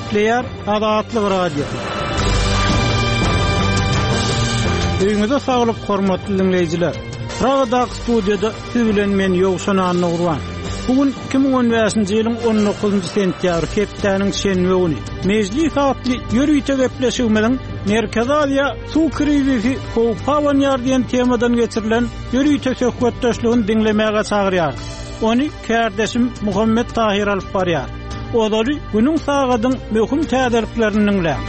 Nükleer Azatlyk Radiosu. Öňüňizde saglyk hormatly dinleýijiler. Praga studiyada siz bilen men Ýowşan Nurwan. Bugün 2015-nji ýylyň 19-njy sentýabr hepdeniň şenbe güni. Mejlis atly ýörüýte gepleşigimiň Merkezi Aziýa suw krizisi howpawan ýardiýan temadan geçirilen ýörüýte söhbetdeşligini dinlemäge çagyrýar. Ony kärdeşim Muhammed Tahir alyp barýar. Olary günüň sagadyň möhüm täzirliklerini dinleýär.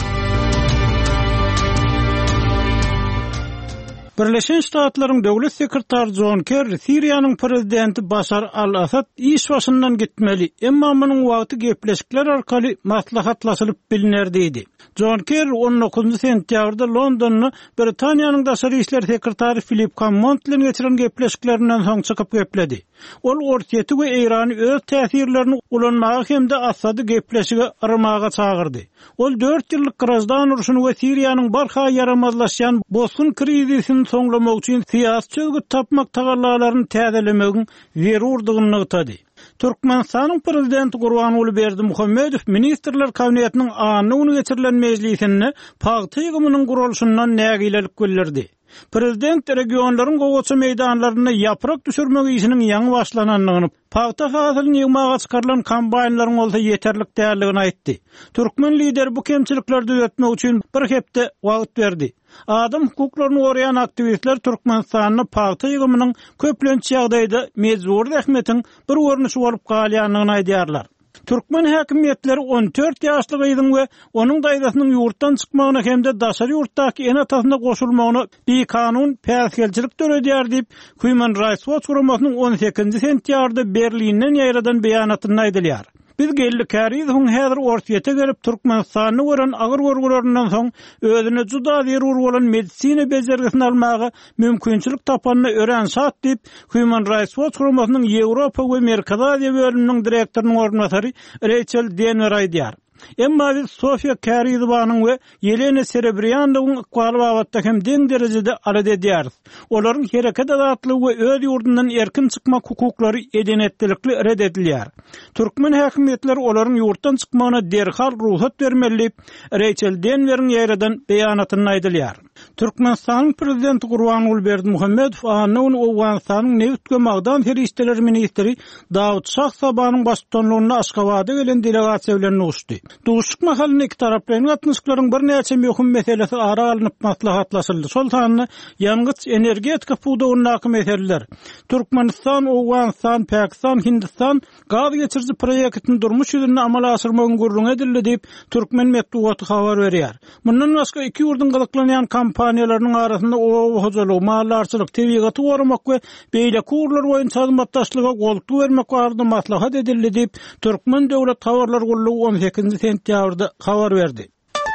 Birleşen Ştatlaryň döwlet sekretary John Kerry Siriýanyň prezidenti Bashar al-Assad iş başyndan gitmeli, emma munyň wagty gepleşikler arkaly maslahatlaşylyp biliner diýdi. John Kerry 19-njy sentýabrda Londonyny Britaniýanyň daşary işler sekretary Philip Hammond bilen geçiren gepleşiklerinden soň çykyp gepledi. Ol Ortiýety we Irany öz täsirlerini ulanmagy hemde Assady gepleşige armaga çagyrdy. Ol 4 ýyllyk Grazdan uruşuny we Siriýanyň barha yaramazlaşýan bosgun krizisini soňlamak üçin syýasy çözgüt tapmak tagarlalaryny täzelemegiň zerurdygyny ýetdi. Türkmenistanyň prezidenti Gurbanuly Berdimuhammedow ministrler kabinetiniň anyny geçirilen mejlisinde paýta ýygymynyň gurulşundan nägilelik bildirdi. Prezident regionlaryň gowaça meýdanlaryna ýaprak düşürmek işiniň ýaňy başlananlygyny, paýta hasylyny ýygmaga çykarylan kombaýnlaryň bolsa ýeterlik däldigini aýtdy. Türkmen lider bu kemçilikleri düzeltmek üçin bir hepde wagt berdi. Adam hukuklaryny goraýan aktivistler Türkmenistanyny paýta ýygymynyň köplençi ýagdaýda mejbur rahmetiň bir görnüşi bolup galýanlygyny aýdýarlar. Türkmen häkimetleri 14 ýaşly gyzyň we onuň daýdasynyň ýurtdan çykmagyna hemde daşary ýurtdaky en atasyna goşulmagyna bir kanun päsgelçilik töredýär diýip Human Rights Watch guramasynyň 18-nji sentýabrda Berlinden ýaýradan beýanatyny aýdylýar. Biz gelli kärýiziň häzir Ortiýete gelip Türkmenistanyny gören agyr görgülerden soň özüne juda zerur bolan medisina bejergisini almagy mümkinçilik tapanyny ören şat diýip Human Rights Watch guramasynyň Ýewropa we Merkezi Aziýa bölüminiň direktorynyň ornatary Rachel Denver aýdýar. Emma biz Sofia Käriyzowanyň we Yelena Serebryanowanyň ykbaly bagatda hem deň derejede arad edýäris. Olaryň hereket azatlygy we öz ýurdundan erkin çykmak hukuklary edenetlikli red edilýär. Türkmen häkimetleri olaryň ýurtdan çykmagyna derhal ruhsat bermeli. Rachel Denver'in ýaýradan beýanatyny aýdylýar. Türkmenistanyň prezidenti Gurbanuly Berdimuhammedow anyny Owganistanyň Neft we Magdan ferişdeleri ministri Dawud Şahsabanyň başçylygyna Aşgabatda gelen delegasiýa bilen uçdy. Duşuk mahalyny iki taraplaryň gatnaşyklaryň bir näçe möhüm meselesi ara alınıp maslahatlaşyldy. Şol tanyny ýangıç energetika puwdagyny meseleler. Türkmenistan, Owganistan, Pakistan, Hindistan gaz geçirji proýektini durmuş ýüzünde amala aşyrmagyň gurrun edildi diýip Türkmen medeniýeti habar berýär. Mundan başga iki ýurdun gazaklanýan kompaniýalarynyň arasynda hojalyk, mallarçylyk, tebigaty goramak we beýle kurlar boýunça hyzmatdaşlyga goltu bermek barada maslahat edildi diýip Türkmen döwlet tawarlar gullugy 18-nji sentýabrda habar berdi.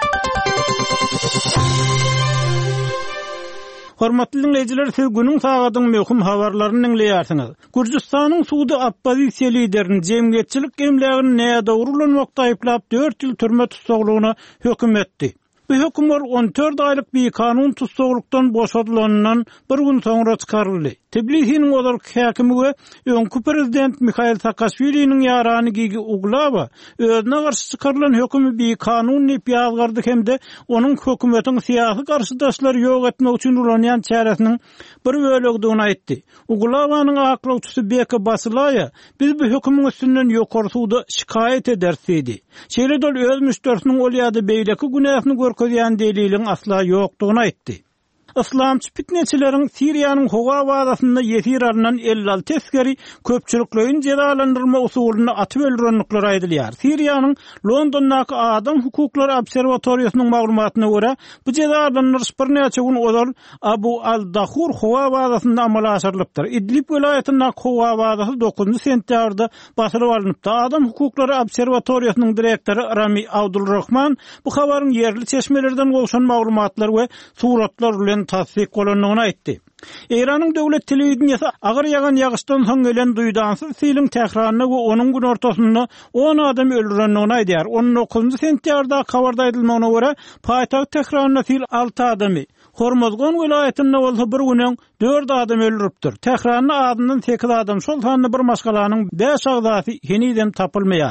Hormatly dinleýijiler, siz günüň sagadyň möhüm habarlaryny dinleýärsiňiz. Gürjistanyň suwdy oppozisiýa liderini jemgyýetçilik emlegini näde urulanmakda aýplap 4 ýyl türme tutsaglygyna höküm etdi. Bu hökümler 14 aylyk bir kanun tutsaglykdan boşadylanynyň bir gün soňra çykaryldy. Tbilisiň olark häkimi we öňkü prezident Mikhail Saakashviliň ýarany Gigi Uglawa özüne garşy çykarylan hökümi bir kanun diýip ýazgardy hemde onuň hökümetiň syýasy garşydaşlary ýok etmek üçin ulanýan çäresiniň bir bölegdigini aýtdy. Uglawanyň aklawçysy Beka Basylaýa biz bu hökümüň üstünden ýokary suwda şikayet edersidi. Şeýle-de öz müşterisiň ol ýa-da beýleki günäsini görkezýän deliliň asla ýokdugyny aýtdy. Islamçı fitneçileriň Siriýanyň Howa bazasynda ýetir alynan 56 teskeri köpçüliklerin cezalandyrma usulyny atyp öldürenlikleri aýdylýar. Siriýanyň Londondaky adam hukuklary obserwatoriýasynyň maglumatyna görä, bu cezalandyrýış bir näçe gün ozal Abu al-Dahur Howa bazasynda amala aşyrylypdyr. Idlib welaýatynyň Howa bazasy 9-njy sentýabrda basyryp alınıpdy. Adam hukuklary obserwatoriýasynyň direktory Rami Abdulrahman bu habaryň yerli çeşmelerden bolşan maglumatlar we suratlar bilen tasdik bolanyny aýtdy. Iranyň döwlet telewizionyasy agyr ýagan ýagyşdan soň gelen duýdansyz siling tähraryny we onuň gün ortasynda 10 adam öldürenligini aýdýar. 19-njy sentýabrda habarda aýdylmagyna görä, paýtagt Tehranynda sil 6 adamy Hormozgan welaýatynda bolsa bir günden 4 adam öldüripdir. Tehranny adından 8 adam şol sanyny bir maşgalanyň 5 agzasy heniden tapylmaýar.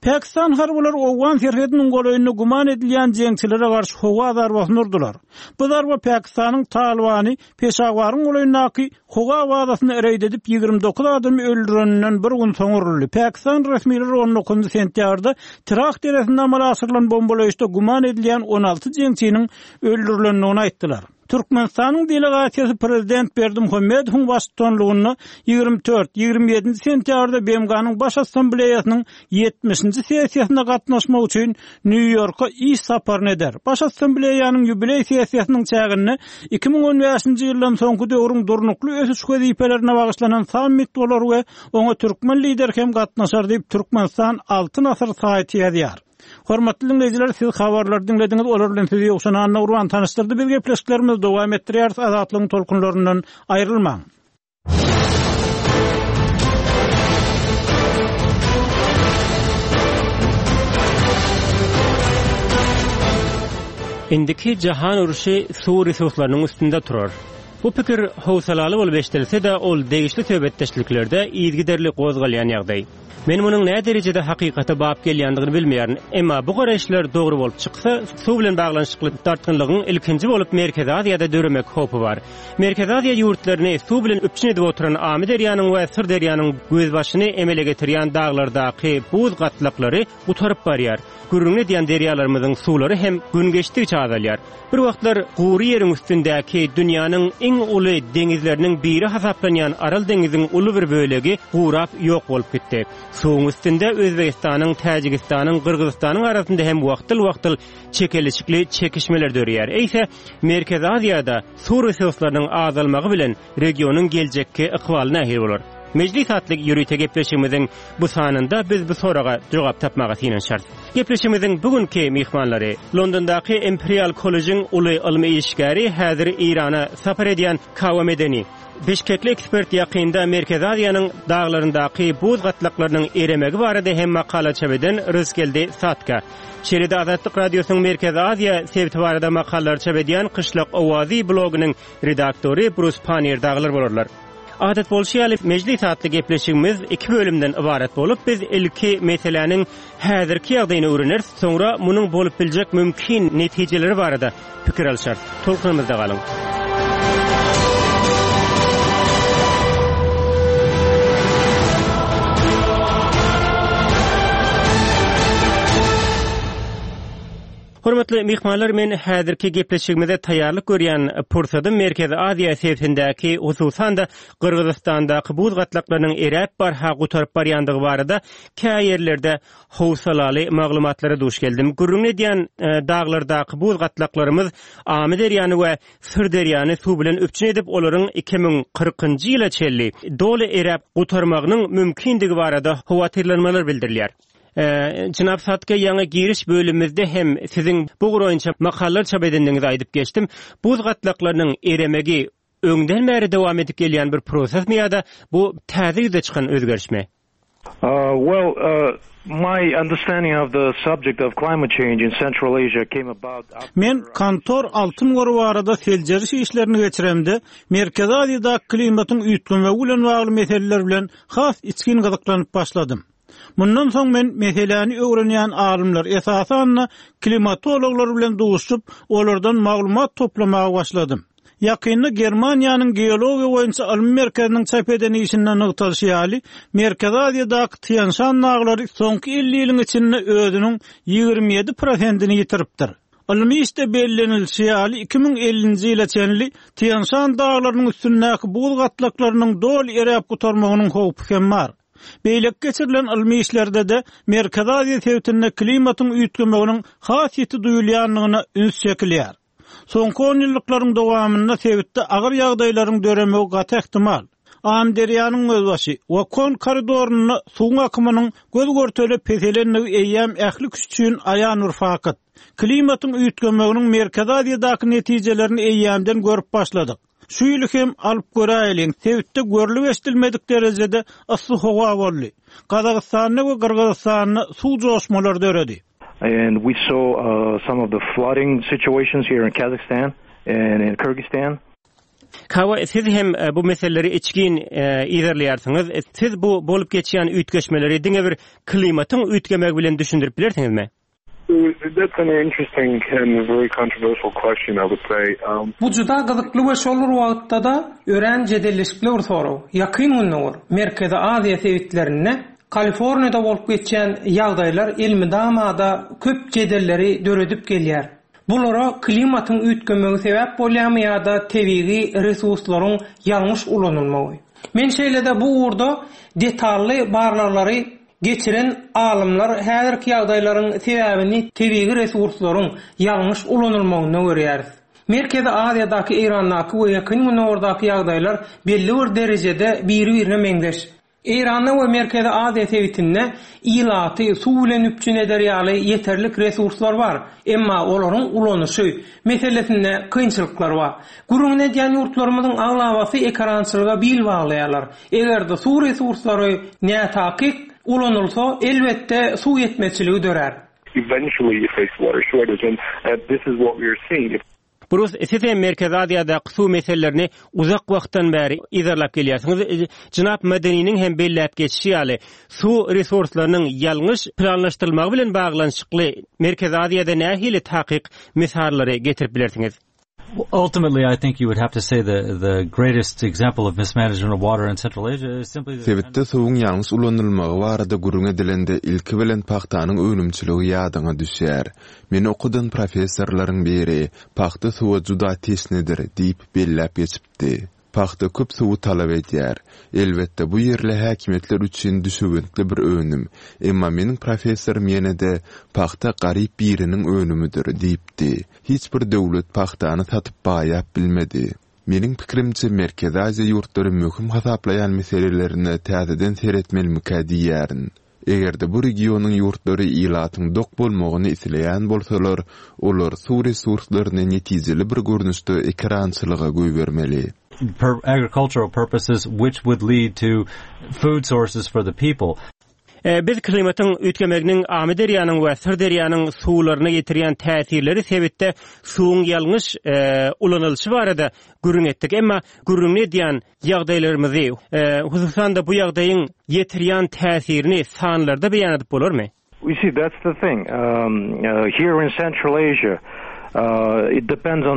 Pakistan harbylar Owgan Ferhediniň golaýyny guman edilýän jeňçilere garşy howa zarbasyny urdular. Bu zarba Pakistanyň Talibany Peshawar golaýynaky howa wadasyny ereýd edip 29 adamy öldürenden bir gün soň uruldy. Pakistan resmileri 19 sentýarda Traq deresinde amala asyrylan bombalaýyşda guman edilýän 16 jeňçiniň öldürilendigini aýtdylar. Türkmenistanyň delegasiýasy prezident Berdimuhammedowyň başçylygyny 24-27 sentýarda BMG'nyň baş assambleýasynyň 70-nji sessiýasyna gatnaşmak üçin New Yorka iş saparyny eder. Baş assambleýanyň ýubiley sessiýasynyň çägini 2015-nji ýyldan soňky döwrüň durnukly ösüş wezipelerine bagyşlanan sammit bolar we oňa türkmen lider hem gatnaşar diýip Türkmenistan altyn asr saýty ýazýar. Hormatly dinleyijiler, siz habarlar dinlediňiz, olar bilen sizi ýokşana Anna Urban tanıştyrdy. Biz gepleşiklerimiz dowam etdirýär, azatlygyň tolkunlaryndan aýrylmaň. Indiki jahan uruşy suw resurslarynyň üstünde turar. Bu pikir howsalaly bolup eşdilse de ol degişli töhbetdeşliklerde ýygyderli gozgalýan ýagdaý. Men munyň näme derejede hakykata bap gelýändigini bilmeýärin, emma bu garaşlar dogry bolup çyksa, suw bilen baglanşykly tartgynlygyň ilkinji bolup Merkezi Aziýada döremek hopy bar. Merkezi Aziýa ýurtlaryny suw bilen üpçün edip oturan Amy derýanyň we Syr derýanyň göz başyny emele getirýän daglardaky buz gatlaklary gutaryp barýar. Gürrüňe diýen derýalarymyzyň suwlary hem gün geçdikçe azalýar. Bir wagtlar Gury ýeriň üstündäki dünýäniň iň uly deňizleriniň biri hasaplanýan Aral deňiziň uly bir bölegi gurap ýok bolup gitdi. Suwun üstünde Özbegistanyň, Täjikistanyň, Kyrgyzstanyň arasynda hem wagtyl çekelişikli çekişmeler dörýär. Eýse Merkezi Aziýada suw resurslarynyň azalmagy bilen regionyň geljekki ykbaly nähir bolar. Meclis atlyk ýürüýte gepleşigimiziň bu sanynda biz bu soraga jogap tapmaga synan şart. Gepleşigimiziň bugünkü mehmanlary Londondaky Imperial College'ň uly ilmi işgäri, häzir Irana sapar edýän Kawa Medeni. Beşkekli ekspert ýakynda Merkezi Aziýanyň daglaryndaky buz gatlaklarynyň eremegi barada hem makala çebeden Rızgeldi Satka. Şeride Azatlyk Radiosynyň Merkezi Aziýa sebti barada makalar çebedýän Kışlak Owazy blogynyň redaktory Bruce Panier daglar bolarlar. Adat bolşýaly meclis atly gepleşigimiz 2 bölümden ibaret bolup biz ilki meseleniň häzirki ýagdaýyny öwrenir, soňra munyň bolup biljek mümkin netijeleri barada pikir alşar. Tolkunymyzda galyň. Hormatly mehmanlar, men häzirki gepleşigimizde taýýarlyk görýän pursatym Merkezi Aziýa sewtindäki, hususan da Kyrgyzstandaky buz gatlaklarynyň erep barha gutaryp barýandygy barada käýerlerde howsalaly maglumatlary duş geldim. Gürrüňe diýen daglardaky buz gatlaklarymiz Amy derýany we Syr derýany suw bilen üpçün edip olaryň 2040-njy ýyla çelli doly erep gutarmagynyň mümkindigi barada howatyrlanmalar bildirilýär. Jynap Satka ýa-da giriş bölümimizde hem siziň bu goýunça makalar çap edendiňizi aýdyp geçdim. Buz gatlaklarynyň eremegi öňden bäri dowam edip gelýän bir prosesmi ýa-da bu täzede çykan özgerişmi? My understanding of the subject of climate change in Central Asia came about. Men Kantor Altyn Goru arada seljeriş işlerini geçiremde Merkezi Aziýada klimatyň üýtgünligi bilen bagly meseleler bilen has içkin gyzyklanyp başladym. Mundan soň men meseleni öwrenýän alimler esasan klimatologlar bilen duşup olardan maglumat toplamaga başladym. Ýakynda Germaniýanyň geologiýa boýunça ilmi merkeziniň çap eden işinden ygtalyşýaly Merkezi Aziýadaky Tian Shan naglary soňky 50 ýylyň içinde özüniň 27%-ni ýitiripdir. Ilmi işte bellenilýär 2050-nji ýyla çenli Tian Shan daglarynyň üstündäki buz gatlaklarynyň dol erep gutarmagynyň howpy hem bar. Beýlek geçirilen ilmi işlerde de Merkezi Aziýa sewtinde klimatyň üýtgemeginiň hasýeti duýulýanlygyna üns çekilýär. Soňky 10 ýyllyklaryň dowamynda sewtde agyr ýagdaýlaryň döremegi gaty ihtimal. Amy derýanyň özbaşy we kon koridoruny suw akymynyň göz görteli peselenligi eýýäm ähli küçüğün aýanur fakat klimatyň üýtgemeginiň Merkezi Aziýadaky netijelerini eýýämden görüp başladyk. Şu ýyly hem alyp göräýin, sewtde görülip eşdilmedik derejede ysy howa boldy. Kazakstanyň we Kyrgyzstanyň suw joşmalar döredi. And we saw some of the flooding situations here in Kazakhstan and in Kyrgyzstan. Kawa siz hem bu meseleleri içkin ilerleyersiniz. Siz bu bolup geçen ütgeşmeleri diňe bir klimatın ütgemek bilen düşündirip bilersiňizmi? That's an interesting and very controversial question, I would say. Bu juda gyzykly we şolur wagtda da ören jedelleşikli bir soru. Ýakyn günler Merkezi Aziýa sebitlerine Kaliforniyada bolup geçen ýagdaýlar ilmi damada köp jedelleri döredip gelýär. Bulara klimatın ütgemegi sebäp bolýarmy ýa-da tebigi resurslaryň ýalňyş ulanylmagy. Men şeýlede bu urda detally barlarlary geçiren alimler häzirki ýagdaýlaryň sebäbini tebigi resurslaryň ýalňyş ulanylmagyna görýär. Merkezi Aziýadaky Irandaky we ýakyn günlerdaky ýagdaýlar belli bir derejede bir-birine meňzeş. İran'da ve Merkezi Aziýa sebitinde ilaty, suw bilen üpçün ederýaly ýeterlik resurslar var. Emma olaryň ulanyşy meselesinde kynçylyklar bar. Gurun edýän ýurtlarymyzyň aglabasy ekrançylyga bil baglaýarlar. Egerde suw resurslary nätakik ulanylsa, elbette suw yetmeçiligi dörer. Eventually you face water shortage, and this is what we are seeing. Burus size Merkezi Aziýada su meselelerini uzak wagtdan bäri izarlap gelýärsiňiz. Jynap Medeniň hem belläp geçişi ýaly su resurslarynyň ýalňyş planlaşdyrylmagy bilen baglanyşykly Merkezi Aziýada nähili takyk misalları getirip bilersiňiz? Ultimately, I think you would have to say the greatest example of mismanagement of water in Central Asia is simply Sebitde suwun ýalňyş ulanylmagy barada gurun edilende ilki bilen paxtanyň önümçiligi ýadyňa düşýär. Meni okudan professorlaryň biri paxta suwa juda tesnedir diýip belläp geçipdi. Paxta köp suwu talap edýär. Elbetde bu ýerle häkimetler üçin düşügentli bir önüm. Emma meniň professorum ýene-de paxta garyp biriniň önümüdür diýipdi. Hiç bir döwlet paxtany satyp baýap bilmedi. Meniň pikirimçe Merkezi Aziýa ýurtlary möhüm hasaplayan meselelerini täzeden seretmeli diýärin. Egerde bu regionyň ýurtlary ilatyň dok bolmagyny isleýän bolsalar, olar suw resurslaryny netijeli bir görnüşde ekrançylyga goýbermeli. Agricultural purposes which would lead to food sources for the people. Biz klimatın ütgemeginiň Amy derýanyň we Sır derýanyň suwlaryna ýetirýän täsirleri sebitde suwuň ýalňyş ulanylşy barada gürün etdik. Emma gürün edýän ýagdaýlarymyzy, hususan da bu ýagdaýyň ýetirýän täsirini sanlarda beýan edip bolarmy? We see that's the thing. Here in Central Asia, it depends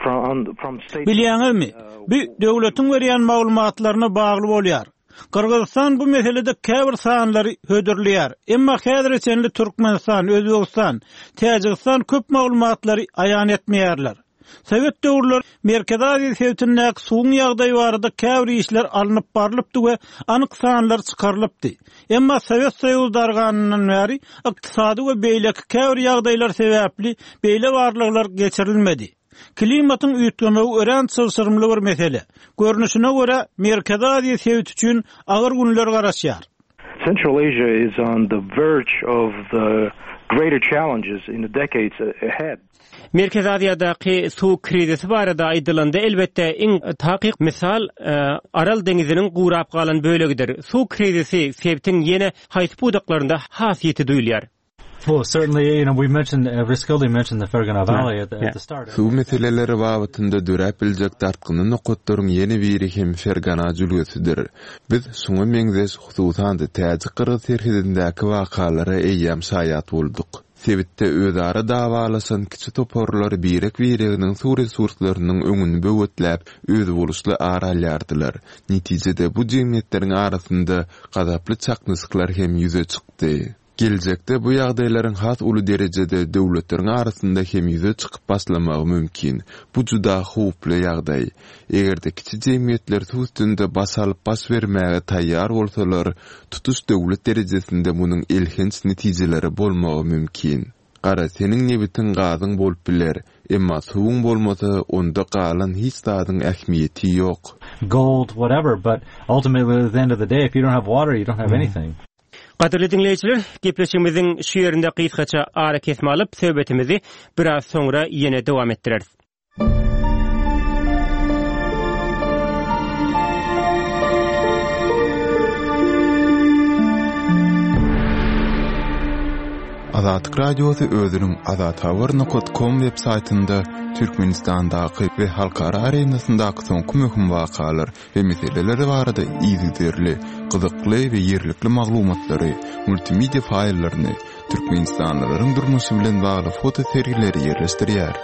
from state. Bilýäňizmi? Bu döwletiň berýän maglumatlaryna bagly bolýar. Kırgızistan bu meselede käbir sanlary hödürlýär. Emma häzir senli Türkmenistan, Özbegistan, Täjikistan köp maglumatlary aýan etmeýärler. Sowet döwürler Merkezi Aziýa sebitinde suwun ýagdaýy barada käbir işler alınıp barlypdy we anyk sanlar çykarylypdy. Emma Sowet Soýuzy darganynyň bäri ykdysady we beýleki käbir ýagdaýlar sebäpli beýle barlyklar geçirilmedi. Klimatın ütgemegi ören sırrymly bir mesele. Görnüşine göre Merkezi Aziýa sebit üçin agyr günler garaşýar. Central Asia is on the verge of the greater challenges in the decades ahead. Merkezi Aziýadaky suw krizisi barada aýdylanda elbetde iň takyk misal Aral deňiziniň gurap galan bölegidir. Suw krizisi sebitiň ýene haýsy budaklarynda hasyety duýulýar. Well, certainly, we mentioned, Riskildi mentioned the Fergana Valley at the start. Suw meseleleri wagtynda dörep biljek dartgyny nokotlaryň ýeni biri hem Fergana jülgesidir. Biz şuňa meňzeş hususan da Täjik Kyrgyz serhedindäki wakalary eýýäm şaýat bolduk. Sebitde özara dawalaşan kiçi toporlar birek-bireginiň suw resurslarynyň öňüni böwetläp öz boluşly aralýardylar. Netijede bu jemgyýetleriň arasynda gazaply çaknysyklar hem ýüze çykdy. Gelecekde bu ýagdaýlaryň has uly derejede döwletleriň arasynda hem ýüze çykyp başlamagy mümkin. Bu juda howply ýagdaý. Egerde kiçi jemgyýetler suw üstünde basalyp baş bermäge taýýar bolsalar, tutuş döwlet derejesinde munyň elhenç netijeleri bolmagy mümkin. Gara seniň nebitin gazyň bolup biler, emma suwuň bolmasa onda galan hiç zadyň ähmiýeti ýok. Gold, whatever, but ultimately at the end of the day, if you don't have water, you don't have anything. Gaderli dinleyijiler, gepleşigimiziň şu ýerinde gysgaça ara kesme alyp söhbetimizi biraz soňra ýene dowam etdireriz. Azatlyk radiosu özüniň azathabar.com websaýtynda Türkmenistandaky we halkara arenasyndaky soňky möhüm wakalar we meseleler barada ýygyderli, gyzykly we ýerlikli maglumatlary, multimedia faýllaryny, Türkmenistanlylaryň durmuşy bilen bagly foto sergileri ýerleşdirýär.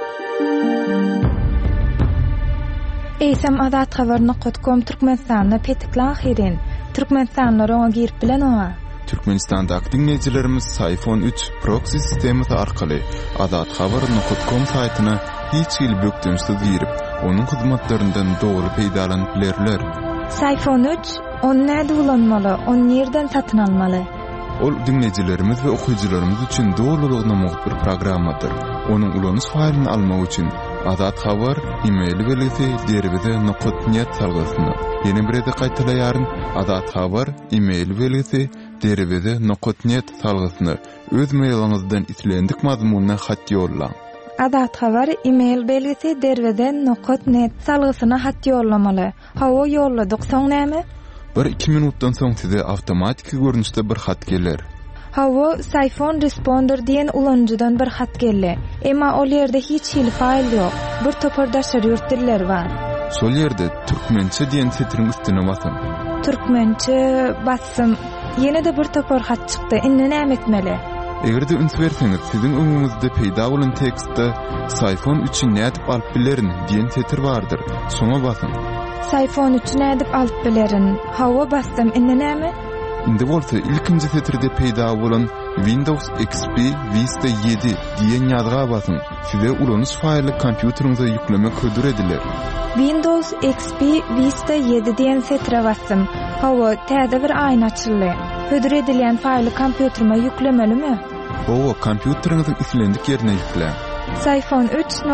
Eýsem azathabar.com Türkmenistanda petikla ahirin. Türkmenistanlar oňa girip bilen oňa. Türkmenistandaky dinleýijilerimiz iPhone 3 proxy sistemi arkaly azathabar.com saýtyna hiç ýyl bökdümsiz girip, onuň hyzmatlaryndan dogry peýdalanyp bilerler. iPhone 3 onu näde ulanmaly, onu nerden satyn almaly? Ol dinleýijilerimiz we okuwçylarymyz üçin dogrulygyna muhbir programmadyr. Onuň ulanys faýlyny almak üçin Azat Habar e-mail belgisi deribede.net salgysyny ýene birede gaýtalaýaryn. Azat Habar e-mail belgisi deribede.net salgysyny öz mailyňyzdan islendik mazmununa hat ýollaň. Azat Habar e-mail belgisi deribede.net salgysyna hat ýollamaly. Hawa ýolladyk soň näme? 1-2 minutdan soň size awtomatik görnüşde bir hat geler. Hawa iPhone Responder diýen ulanjydan bir hat geldi. Emma ol ýerde hiç hil faýl ýok. Bir topardaşar ýurtdiller bar. Şol ýerde türkmençe diýen setiriň üstüne basam. Türkmençe bassam, ýene de bir topar hat çykdy. Indi näme etmeli? Egerde üns berseňiz, siziň öňüňizde peýda bolan tekstde iPhone 3-i nädip alyp bilerin diýen setir bardyr. Şoňa basam. iPhone 3-i nädip alyp bilerin. Hawa bassam, indi näme? Indi bolsa ilkinji setirde peýda bolan Windows XP Vista 7 diýen ýazga basın. Size ulanys faýly kompýuteriňize ýüklemek hödür ediler. Windows XP Vista 7 diýen setire bassam. Hawa täze bir aýna açyldy. Hödür edilen faýly kompýuterime ýüklemelimi? Hawa kompýuteriňiziň islendik ýerine ýükle. iPhone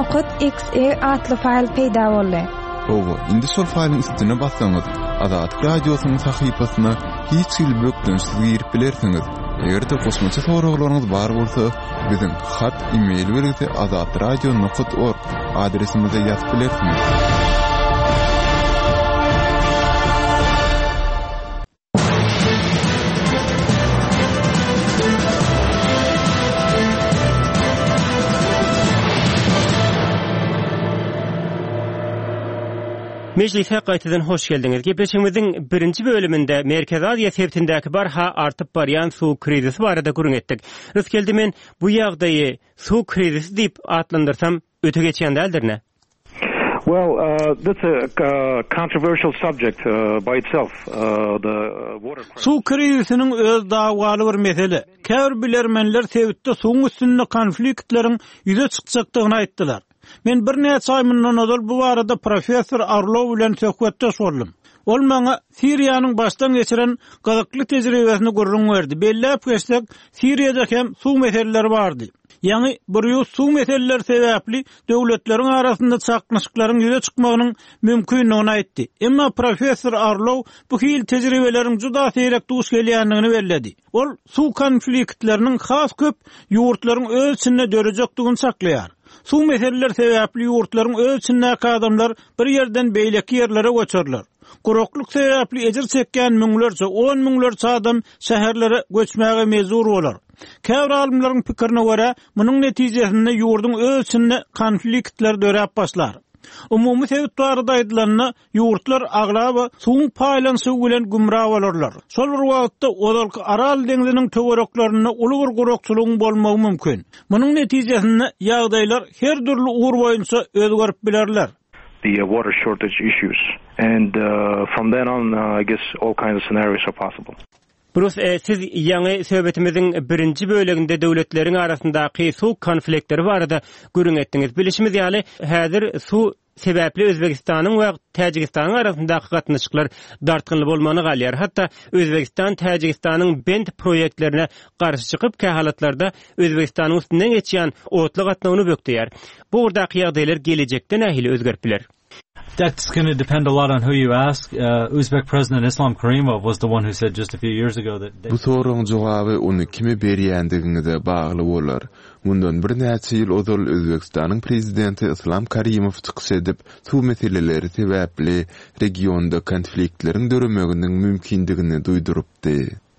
3.exe atly faýl peýda boldy. Hawa indi şol faýlyň üstüne bassaňyz, Azatlyk radiosynyň sahypasyna hiç ýyl bökdümsiz girip bilersiňiz. Egerde goşmaça soraglaryňyz bar bolsa, biziň hat e-mail belgisi azatradio.org adresimize ýazyp bilersiňiz. Meclise gaýtadan hoş geldiňiz. Gepleşigimiziň birinji bölüminde Merkez Aziýa sebitindäki barha artyp barýan suw krizisi barada gürün etdik. Rus geldi, men bu ýagdaýy suw krizisi diýip atlandyrsam öte geçýän däldirne? Well, that's a controversial subject by itself. The water crisis. Suw krizisiniň öz dagwaly bir mesele. Käbir bilermenler sebitde suwun üstünde konfliktleriň ýüze çykjakdygyny aýtdylar. Men bir näçe ay mundan öňe bu barada professor Arlov bilen söhbetde boldum. Ol maňa Siriýanyň başdan geçiren gyzykly tejribesini görüň berdi. Bellep geçsek, Siriýada hem suw meseleleri bardy. Ýani bir ýus suw meseleleri sebäpli döwletleriň arasynda çaknyşyklaryň ýüze çykmagynyň mümkinligini aýtdy. Emma professor Arlov bu hil tejribeleriň juda seýrek duş gelýändigini bellädi. Ol suw konfliktleriniň has köp ýurtlaryň öz içinde dörejekdigini saklaýar. Suw meseleleri sebäpli ýurtlaryň öz içindäki adamlar bir ýerden beýleki ýerlere göçerler. Guruklyk sebäpli ejir çekýän müňlerçe, 10 müňlerçe adam şäherlere göçmäge mezur bolar. Käbir alimlaryň pikirine görä, munyň netijesinde ýurdun öz içinde konfliktler döräp başlar. Umumy sebäp barada aýdylanyna ýurtlar aglaba suwun paýlanşy bilen gumra bolarlar. Şol wagtda olarky Aral deňiziniň töwereklaryna uly bir gurukçylygyň bolmagy mümkin. Munyň netijesinde ýagdaýlar her türlü ugur boýunça özgerip bilerler. The water shortage issues, and from then on, I guess all kinds of scenarios are possible. Burus, siz ýaňy söhbetimiziň birinji bölегinde döwletleriň arasyndaky suw konfliktleri barada görüň etdiňiz. Bilişimiz ýaly häzir suw sebäpli Özbegistanyň we Täjikistanyň arasyndaky gatnaşyklar dartgynly bolmany galýar. Hatda Özbegistan Täjikistanyň bent proýektlerine garşy çykyp kähalatlarda Özbegistanyň üstünden geçýän otly gatnagyny bökdýär. Bu urdaky ýagdaýlar gelecekde nähili özgerip biler? That's going to depend a lot on who you ask. Uzbek President Islam Karimov was the one who said just a few years ago that bu soruň jogaby onu kime berýändigine bagly bolar. Mundan bir näçe ýyl ozal Özbekistanyň prezidenti Islam Karimov çykyş edip, suw meseleleri sebäpli regionda konfliktleriň döremeginiň mümkindigini duýdurupdy.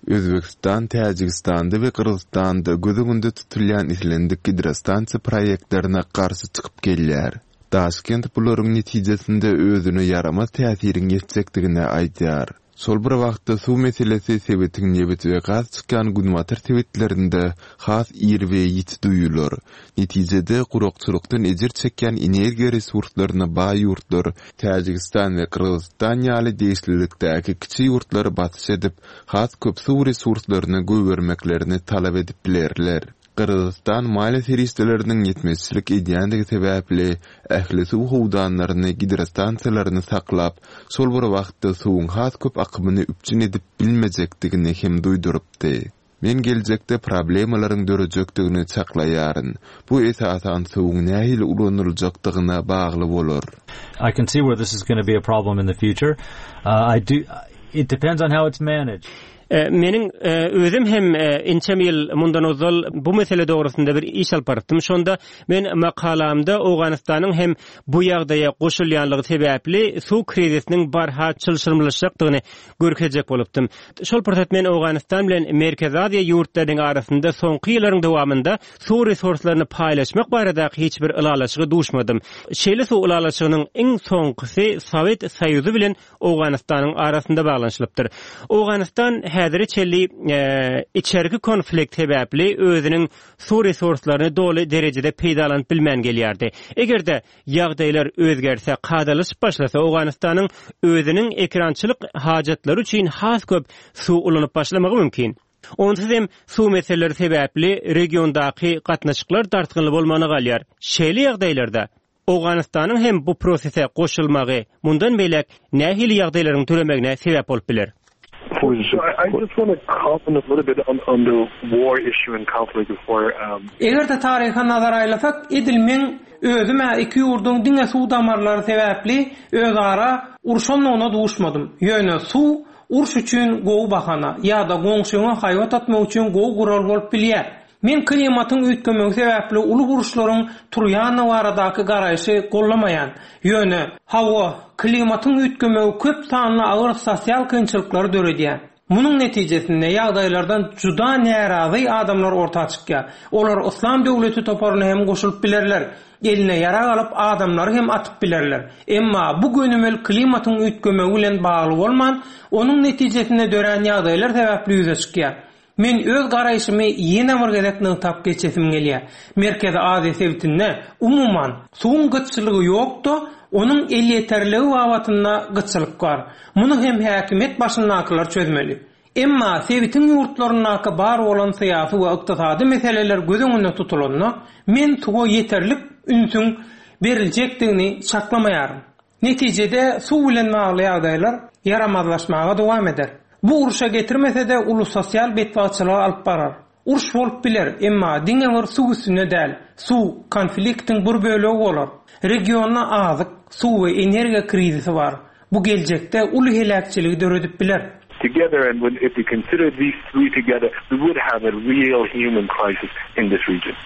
Özbekistan, Täjikistanda we Kyrgyzstanda gözüňünde tutulýan islendik gidrostansiýa proýektlerine garşy çykyp gelýär. Taşkent bularyň netijesinde özüne yaramaz täsirin ýetjekdigine aýdýar. Sol bir wagtda suw meselesi sebetiň nebet we gaz çykan günmatyr tebetlerinde has ýer we ýit duýulur. Netijede gurukçylykdan ejir çekýän energiýa resurslaryna baý ýurtlar Täjikistan we Kyrgyzstan ýaly deýişlilikdäki kiçik ýurtlary batyş edip, has köp suw resurslaryny göwermeklerini talap edip bilerler. Kyrgyzstan mali serişdelerinin yetmezçilik edýändigi sebäpli ähli suw howdanlaryny gidrostansiýalaryny saklap, sol bir wagtda suwuň has köp akymyny üpçün edip bilmejekdigini hem duýdurupdy. Men geljekde problemalaryň dörejekdigini çaklaýaryn. Bu esasan suwuň nähili ulanyljakdygyna bagly bolar. I can see where this is going to be a problem in the future. It depends on how it's managed. Menin özüm hem inçem ýyl mundan ozal bu mesele dogrusynda bir iş alyp bardym. Şonda men makalamda Owganystanyň hem bu ýagdaýa goşulýanlygy sebäpli suw krizisiniň barha çylşyrmylaşykdygyny görkezek bolupdym. Şol purtat men Owganystan bilen Merkez Aziýa ýurtlarynyň arasynda soňky ýyllaryň dowamında suw resurslaryny paýlaşmak baradaky hiç bir ulalaşygy duşmadym. Şeýle suw ulalaşygynyň iň soňkysy Sowet Soýuzy bilen Owganystanyň arasynda baglanşylypdyr. Owganystan häziri çelli içerki konflikt sebäpli özüniň suw resurslaryny doly derejede peýdalanyp bilmän gelýärdi. Egerde ýagdaýlar özgerse, kadalyşyp başlasa Owganystanyň özüniň ekrançylyk hajatlary üçin has köp suw ulanyp başlamagy mümkin. Onsuz hem suw meseleleri sebäpli regiondaky gatnaşyklar dartgynly bolmany galýar. Şeýle ýagdaýlarda Owganystanyň hem bu prosese goşulmagy mundan beýlek nähili ýagdaýlaryň türemegine sebäp bolup biler. So I just want to comment a little bit on the war issue and conflict before. Eger de taryha nazar aýlasak, edilmeň özüme iki ýurduň diňe suw damarlary sebäpli özara urşanlygyna duşmadym. Ýöne suw urş üçin gowy bahana ýa-da goňşuňa haýwat atmak üçin gowy gural bolup bilýär. Men klimatyň üýtgemegi sebäpli uly uruşlaryň turýan baradaky garaýşy gollamaýan. Ýöne hawa klimatyň üýtgemegi köp sanly agyr sosial kynçylyklar döredýär. Munyň netijesinde ýagdaýlardan juda närazy adamlar ortaga çykýar. Olar Islam döwleti toparyna hem goşulyp bilerler. Eline ýara alyp adamlary hem atyp bilerler. Emma bu gönümel klimatyň üýtgemegi bilen bagly bolman, onuň netijesinde dören ýagdaýlar sebäpli ýüze çykýar. Men öz garaýşymy ýene bir gezek nytap geçesim gelýär. Merkez Aziýa sebitinde umuman suwun gyçylygy ýokdy, onuň el ýeterligi wagtynda gyçylyk bar. Muny hem häkimet başyndakylar çözmeli. Emma sebitin ýurtlaryna bar bolan syýasy we ykdysady meseleler göz öňünde tutulanda, men suwa ýeterlik ünsüň beriljekdigini çaklamaýarym. Netijede suw bilen bagly ýagdaýlar yaramazlaşmaga dowam eder. Bu uruşa getirmese de ulu sosial betbaçylygy alyp barar. Uruş bolup biler, emma diňe bir suw üstüne däl. Suw konfliktiň bir bölegi bolar. Regionda azyk, suw we energiýa krizisi bar. Bu geljekde uly helakçyligi döredip biler. Together, and if we consider these three together, we would have a real human crisis in this region.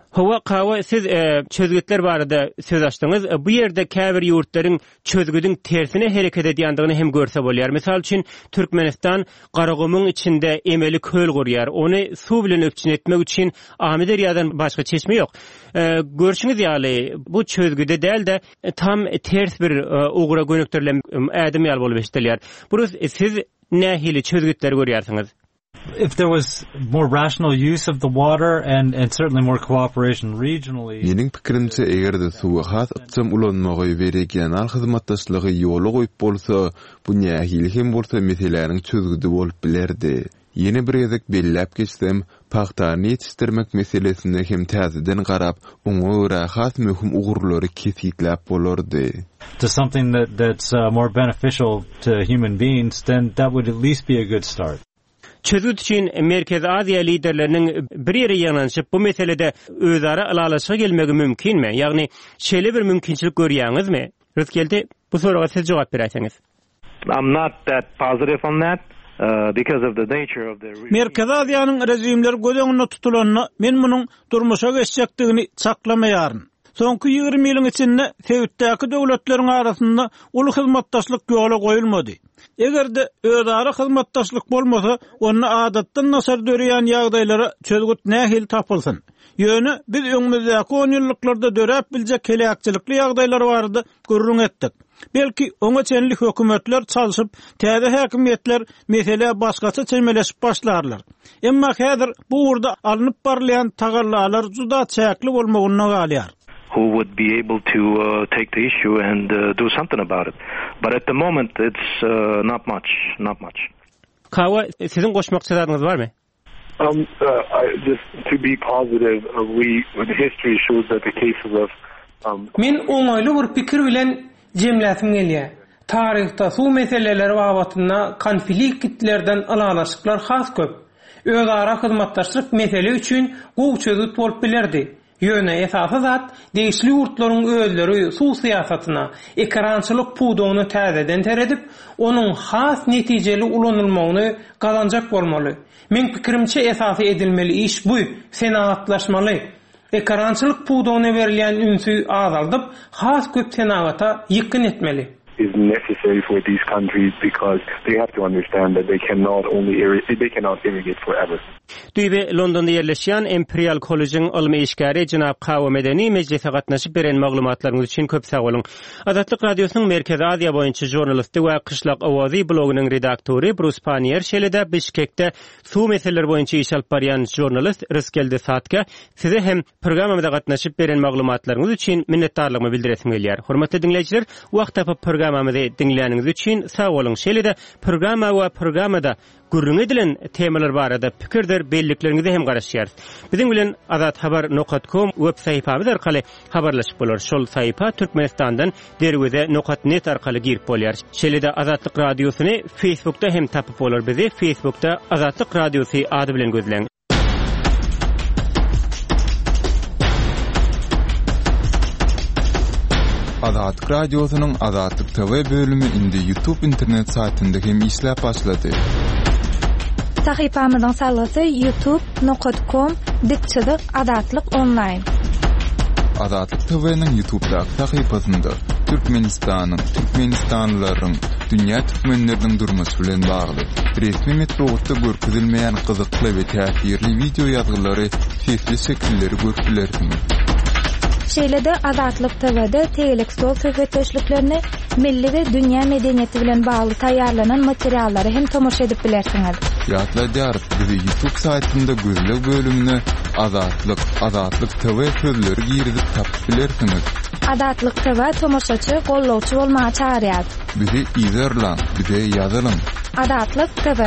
Hawa siz çözgütler barada söz açdyňyz. Bu ýerde käbir ýurtlaryň çözgüdüň tersine hereket edýändigini hem görse bolýar. Misal üçin Türkmenistan Garagomyň içinde emeli köl gurýar. Ony suw bilen öpçün etmek üçin Ahmet Derýadan başga çeşme ýok. Görüşiňiz ýaly bu çözgüde däl de tam ters bir ugra gönükdirlen ädim ýaly bolup eşdilýär. Bu siz nähili çözgütler görýärsiňiz? If there was more rational use of the water and certainly more cooperation regionally. Mening pikirimçe egerde suwa has ıçam ulanmagy we regional hyzmatdaşlygy ýoly goýup bolsa, bu nähili hem bolsa meseleleriň çözgüdi bolup bilerdi. Yeni bir gezek bellap geçsem, paxtany ýetişdirmek meselesine hem täzeden garap, oňa görä has möhüm ugurlary kesikläp bolardy. To something that's more beneficial to human beings, then that would at least be a good start. Çözgüt üçin Merkez Aziýa liderleriniň bir ýere ýagnaşyp bu meselede özara alalaşyga gelmegi mümkinmi? Ýagny şeýle bir mümkinçilik görýäňizmi? Rızkeldi bu soraga siz jogap berýäňiz. I'm not that positive on that. Because of the nature of the Merkez Aziýanyň rejimleri göz öňünde tutulanyna men munyň durmuşa geçjekdigini çaklamaýaryn. Soňky 20 ýylyň içinde Sewitdäki döwletleriň arasynda uly hyzmatdaşlyk ýola goýulmady. Egerde özara hyzmatdaşlyk bolmasa, onu adatdan nasar döreýän ýagdaýlara çözgüt nähil tapylsyn. Ýöne biz öňümüzdäki 10 ýyllyklarda döräp biljek kelekçilikli ýagdaýlar bardy, görüň etdik. Belki oňa çenli hökümetler çalyşyp, täze häkimetler mesele başgaça çemeleşip başlarlar. Emma häzir bu urda alınıp barlayan tagallar juda çäkli bolmagyna galýar. Who would be able to take the issue and do something about it. But at the moment it's not much. Kawa, sizin goşmak istediğiniz var mı? Just to be positive, the history shows that the cases of Men oňaýly bir pikir bilen jemläsim gelýär. Taryhda su meseleleri babatynda konfliktlerden alalaşyklar has köp. Özara hyzmatdaşlyk mesele üçin gowy çözüt bolup bilerdi. Ýöne esasy zat deýişli ýurtlaryň özleri su syýasatyna, ekrançylyk pudugyny täzeden teredip, onuň has netijeli ulanylmagyny gazanjak bolmaly. Men pikirimçe esasy edilmeli iş bu, senatlaşmaly. Ekrançylyk pudugyna berilýän ünsü azaldyp, has köp senagata ýykyn etmeli. Is necessary for these countries because they have to understand that they cannot irrigate forever. Düýbe Londonda ýerleşýän Imperial College'in ilmi işgäri Jynap Kawa Medeni mejlise gatnaşyp beren maglumatlaryňyz üçin köp sag bolun. Adatlyk radiosynyň Merkezi Aziýa boýunça jurnalisti we Kışlak Owazy blogynyň redaktory Bruce Panier şeýle Bişkekde su meseleleri boýunça iş alyp barýan jurnalist Rıskelde Satka size hem programmada gatnaşyp beren maglumatlaryňyz üçin minnetdarlygymy bildiresim gelýär. Hormatly dinleýijiler, wagt tapyp programmamyzy dinleýäniňiz üçin sag bolun. Şeýle programma we programmada gürrüň edilen temalar barada pikirler, belliklerinizi hem garaşýar. Biziň bilen azathabar.com web sahypamyz arkaly habarlaşyp bolar. Şol sahypa Türkmenistandan derwede.net arkaly girip bolýar. Şeýle Azatlyk radiosyny Facebookda hem tapyp bolar. Bizi Facebookda Azatlyk radiosy ady bilen gözleň. Azatlyk radiosynyň Azatlyk TV bölümi indi YouTube internet saytynda hem işläp başlady. Sahypamyzyň salasy youtube.com/azatlyk online. Azatlyk TV'niň YouTube'daky sahypasynda Türkmenistanlylaryň, dünýä türkmenleriniň durmasy bilen bagly resmi metodda görkezilmeýän gyzykly we täsirli video ýazgylary, sesli şekilleri görüpilersiniz. Şeýle-de Azatlyk TV'de tegelik stol söhbetleşiklerini milli we dünýä medeniýeti bilen bagly taýýarlanan materiallary hem tomoşa edip bilersiňiz. Ýatlaýar, bizi YouTube saytynda gözlek bölümine Azatlyk TV sözleri girizip tapyp bilersiňiz. Azatlyk TV tomoşaçy, gollawçy bolmagy çağırýar. Bizi izlerler, bize ýazalyn. Azatlyk TV.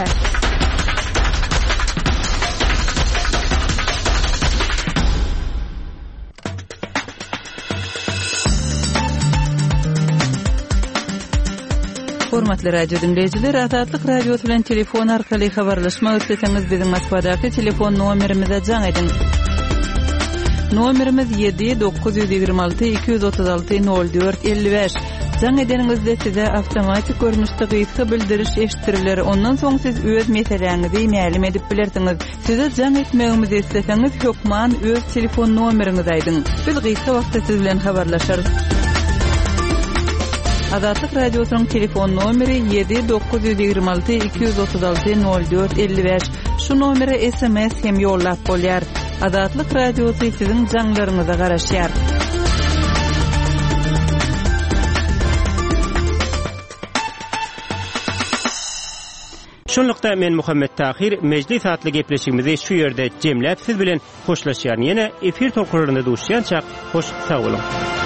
Hormatly radio dinleyijiler, Azatlyk radiosu bilen telefon arkaly habarlaşmak isleseňiz biziň Moskvadaky telefon nomerimize jaň edin. Nomerimiz 7-926-236-04-55. Jaň edeningizde size awtomatik görnüşde gysga bildiriş eşitiriler. Ondan soň siz öz meseleňizi ma'lum edip bilersiňiz. Size jaň etmegimizi isleseňiz hökman öz telefon nomeriňizi aýdyň. Biz gysga wagtda siz bilen habarlaşarys. Azatlyk radiosynyň telefon nomeri 7-926-236-04-55. Şu nomere SMS hem ýollap bolýar. Azatlyk radiosy siziň jaňlaryňyza garaşýar. Şonlukda men Muhammed Tahir mejlis satly gepleşigimizi şu ýerde jemläp siz bilen hoşlaşýar. Ýene efir tokurlarynda duşýançak hoş sag bolun.